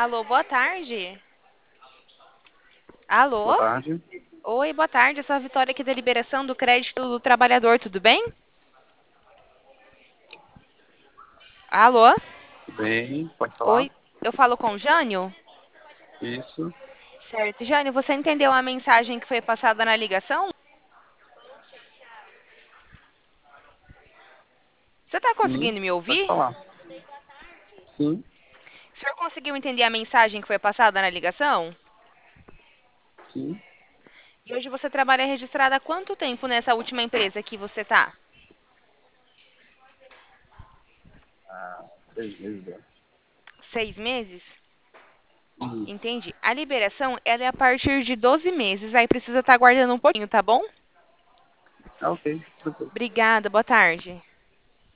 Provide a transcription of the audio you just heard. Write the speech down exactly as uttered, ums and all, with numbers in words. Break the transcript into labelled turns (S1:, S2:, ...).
S1: Alô, boa tarde.
S2: Boa
S1: Alô?
S2: tarde.
S1: Oi, boa tarde. Eu sou a Vitória aqui da Liberação do Crédito do Trabalhador, tudo bem? Alô?
S2: Tudo bem? Pode falar?
S1: Oi, eu falo com o Jânio?
S2: Isso.
S1: Certo. Jânio, você entendeu a mensagem que foi passada na ligação? Você está
S2: Sim.
S1: conseguindo me
S2: Pode
S1: ouvir?
S2: falar. Sim.
S1: O senhor conseguiu entender a mensagem que foi passada na ligação?
S2: Sim.
S1: E hoje você trabalha registrada há quanto tempo nessa última empresa que você está?
S2: Ah, seis meses. né?
S1: Seis meses?
S2: Isso.
S1: Entendi. A liberação, ela é a partir de doze meses, aí precisa estar aguardando um pouquinho, tá bom?
S2: Ah, ok. Tranquilo.
S1: Obrigada, boa tarde.